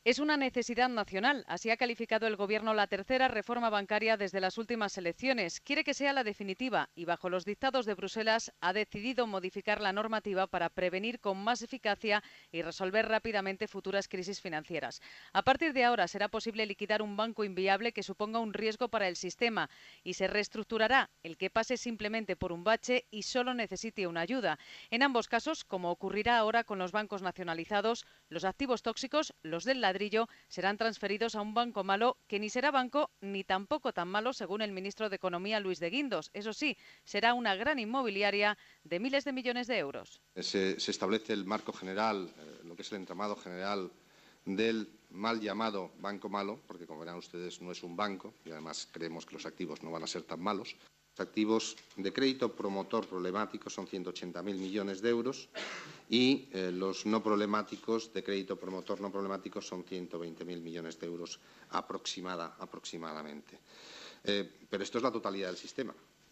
Es una necesidad nacional, así ha calificado el Gobierno la tercera reforma bancaria desde las últimas elecciones. Quiere que sea la definitiva y, bajo los dictados de Bruselas, ha decidido modificar la normativa para prevenir con más eficacia y resolver rápidamente futuras crisis financieras. A partir de ahora será posible liquidar un banco inviable que suponga un riesgo para el sistema y se reestructurará el que pase simplemente por un bache y solo necesite una ayuda. En ambos casos, como ocurrirá ahora con los bancos nacionalizados, los activos tóxicos, los del ladrillo, serán transferidos a un banco malo que ni será banco ni tampoco tan malo, según el ministro de Economía, Luis de Guindos. Eso sí, será una gran inmobiliaria de miles de millones de euros. Se establece el marco general, lo que es el entramado general del mal llamado banco malo, porque como verán ustedes no es un banco y además creemos que los activos no van a ser tan malos. Los activos de crédito promotor problemáticos son 180.000 millones de euros y los no problemáticos de crédito promotor no problemáticos son 120.000 millones de euros aproximadamente. Pero esto es la totalidad del sistema.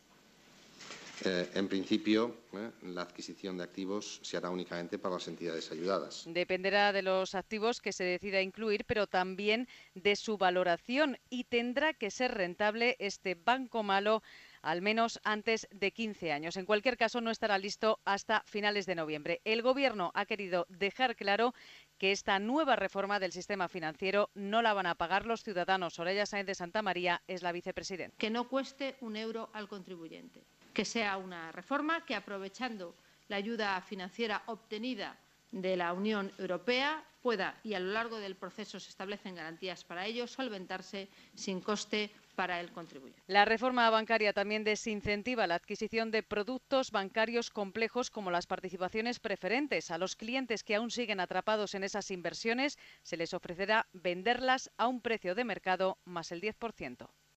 En principio, la adquisición de activos se hará únicamente para las entidades ayudadas. Dependerá de los activos que se decida incluir, pero también de su valoración y tendrá que ser rentable este banco malo al menos antes de 15 años. En cualquier caso, no estará listo hasta finales de noviembre. El Gobierno ha querido dejar claro que esta nueva reforma del sistema financiero no la van a pagar los ciudadanos. Soraya Sáenz de Santamaría es la vicepresidenta. Que no cueste un euro al contribuyente. Que sea una reforma que, aprovechando la ayuda financiera obtenida de la Unión Europea, pueda, y a lo largo del proceso se establecen garantías para ello, solventarse sin coste para el contribuyente. La reforma bancaria también desincentiva la adquisición de productos bancarios complejos como las participaciones preferentes. A los clientes que aún siguen atrapados en esas inversiones se les ofrecerá venderlas a un precio de mercado más el 10%.